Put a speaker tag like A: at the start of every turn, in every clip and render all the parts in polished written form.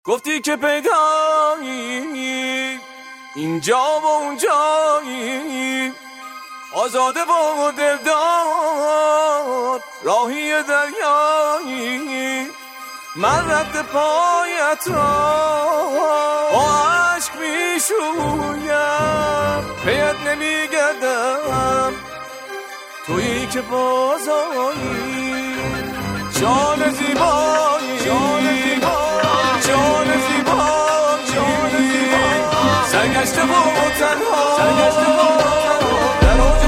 A: گفتی که پیدایی اینجا و اونجایی، آزاده و دلدار راهی دریایی، من رد پایت را عشق میشویم، پیت نمیگردم تویی که بازایی، جان زیبایی جان زیبایی، سرگشته و تنها در اوج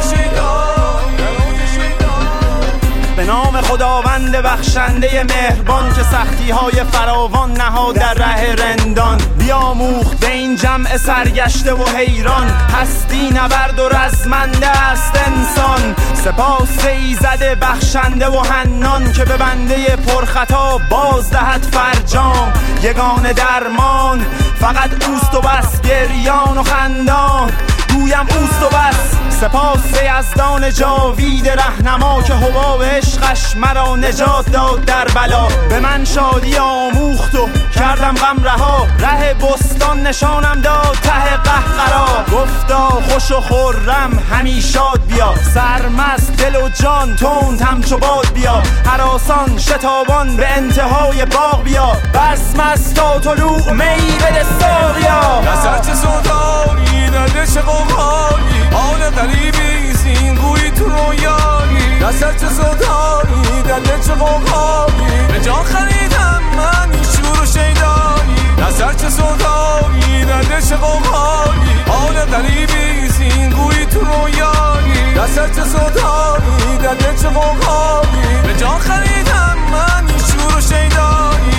B: به نام خداوند بخشنده مهربان که سختی های فراوان نهاد در ره رندان، بیاموخت به این جمع سرگشته و حیران، هستی نبرد و رزمنده است انسان. سپاس ایزد بخشنده و حنان که به بنده پرخطا باز دهد فرجام، یگانه درمان فقط اوست و بس، گریان و خندان گویم اوست و بس. سپاس یزدان جاوید رهنما که حباب عشقش مرا نجات داد در بلا، به من شادی آموخت و کردم غم رها، ره بستان نشانم داد ته قهقرا. گفتا خوش و خرم همی شاد بیا، سرمست دل و جان تند همچو باد بیا، هراسان شتابان به انتهای باغ بیا، بزم است تا طلوع می بده ساقیا.
A: نظرت سودایی در دش قوقایی، آن غریبی زینگوی تو رویایی، نظرت سودایی در دش قوقایی، به جان خریدم من این شور و شیدایی، نظرت سودایی در دش قوقایی، آن غریبی زینگوی تو رویایی، نظرت سودایی در دش قوقایی، به جان خریدم من این شور و شیدایی.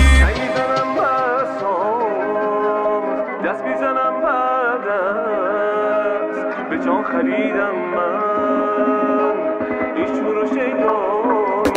A: دست میزنم بردست، به جان خریدم من این شور و شیدایی.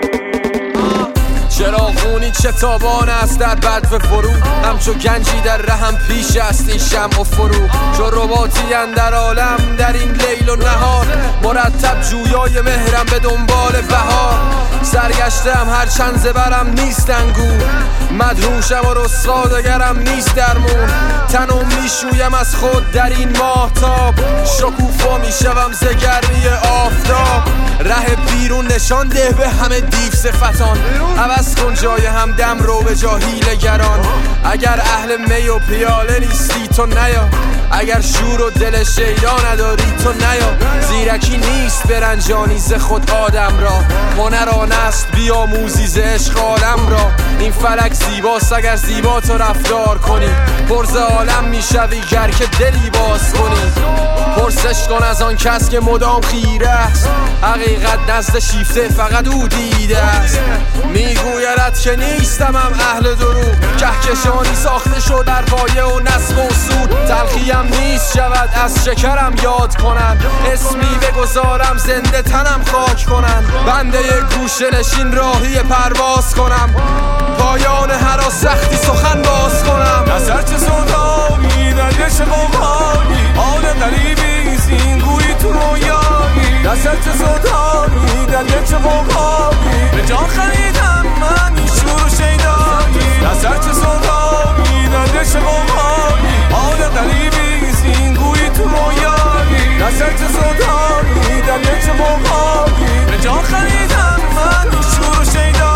A: چراغونی چتابان است در بدو فرو، همچو گنجی در رهم پیش است این شمع و فرو، چو رباطی اندر عالم در این لیل و نهار، مرتب جویای مهرم به دنبال بهار. سرگشتم هر چند زبرم نیست انگور، مدهوشم و رسوا دگرم نیست درمون، تنم میشویم از خود در این ماهتاب، شکوفا میشوم ز گرمی آفتاب. ره بیرون نشان ده به همه دیو صفتان، عوض کن جای هم دم رو به جا حیله‌گران. اگر اهل می و پیاله نیستی تو نیا، اگر شور و دل شیدا نداری تو نیا، زیرکی نیست برنجانی ز خود آدم را، هنران است بیاموزی ز عشق عالم را. این فلک زیباست اگر زیبا تو رفتار کنی، پرز عالم میشوی گر که دلی باز کنی. پرسش کن از آن کس که مدام خیره است، حقیقت نزد شیفته فقط او دیده است. میگویدت که نیستم هم اهل دروغ، کهکشانی ساخته شد در پایه و نصب و اصول، تلخیم نیست شود از شکرم یاد کنن، اسمی بگذارم زنده تنم خاک کنن، بنده گوشه نشین راهی پرواز کنم، پایان هر سختی سخن باز کنم. نظر چه سودایی در دش قوقایی، آن غریبی زینگوی تو رویایی، نظر چه سودایی در دش قوقایی، به جان خریدم من این شور و شیدایی، نظر چه سودایی در دش قوقایی، آن غریبی زینگوی تو رویایی، نظر چه سودایی در دش قوقایی، به جان خریدم من این شور و شیدایی.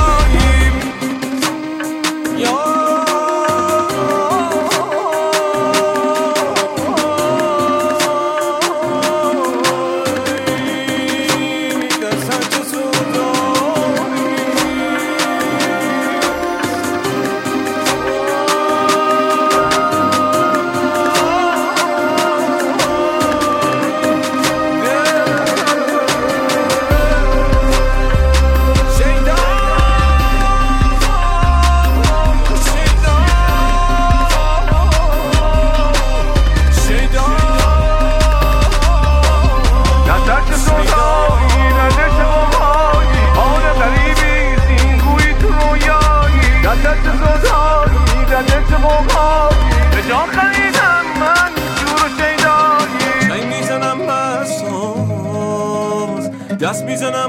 A: دست میزنم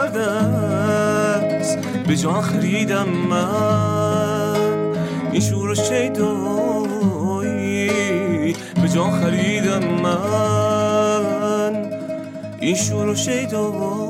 A: بردست، به جان خریدم من این شور
C: و شیدایی به جان خریدم من این شور و شیدایی.